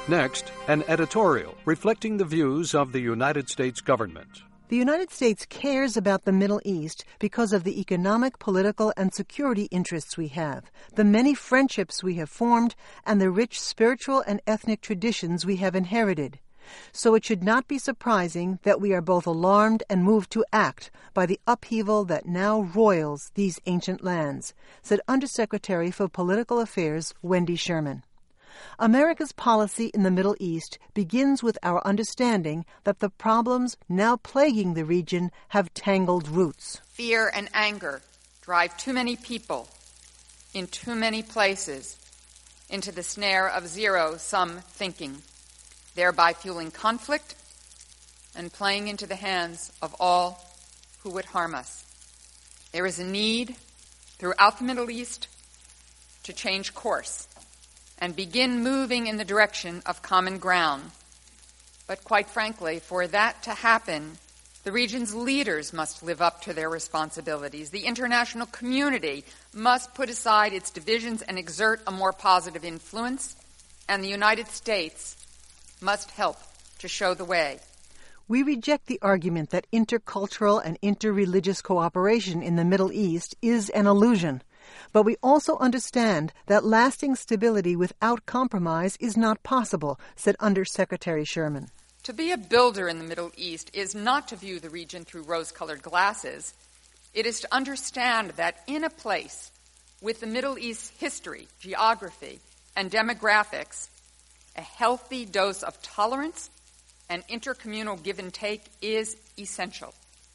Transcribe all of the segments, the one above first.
Next, an editorial reflecting the views of the United States government. The United States cares about the Middle East because of the economic, political, and security interests we have, the many friendships we have formed, and the rich spiritual and ethnic traditions we have inherited. So it should not be surprising that we are both alarmed and moved to act by the upheaval that now roils these ancient lands, said Undersecretary for Political Affairs Wendy Sherman. America's policy in the Middle East begins with our understanding that the problems now plaguing the region have tangled roots. Fear and anger drive too many people in too many places into the snare of zero-sum thinking, thereby fueling conflict and playing into the hands of all who would harm us. There is a need throughout the Middle East to change course and begin moving in the direction of common ground. But quite frankly, for that to happen, the region's leaders must live up to their responsibilities. The international community must put aside its divisions and exert a more positive influence, and the United States must help to show the way. We reject the argument that intercultural and interreligious cooperation in the Middle East is an illusion. But we also understand that lasting stability without compromise is not possible, said Undersecretary Sherman. To be a builder in the Middle East is not to view the region through rose-colored glasses. It is to understand that in a place with the Middle East's history, geography, and demographics, a healthy dose of tolerance and intercommunal give and take is essential.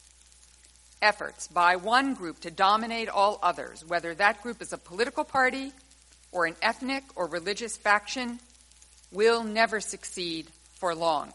Efforts by one group to dominate all others, whether that group is a political party or an ethnic or religious faction, will never succeed for long.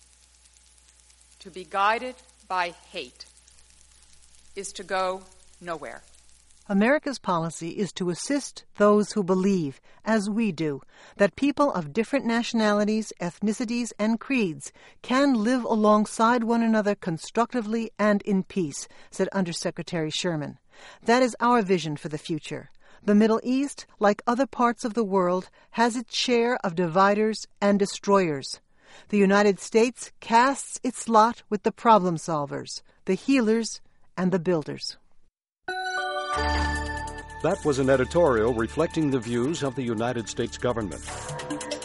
To be guided by hate is to go nowhere. America's policy is to assist those who believe, as we do, that people of different nationalities, ethnicities, and creeds can live alongside one another constructively and in peace, said Undersecretary Sherman. That is our vision for the future. The Middle East, like other parts of the world, has its share of dividers and destroyers. The United States casts its lot with the problem solvers, the healers, and the builders. That was an editorial reflecting the views of the United States government.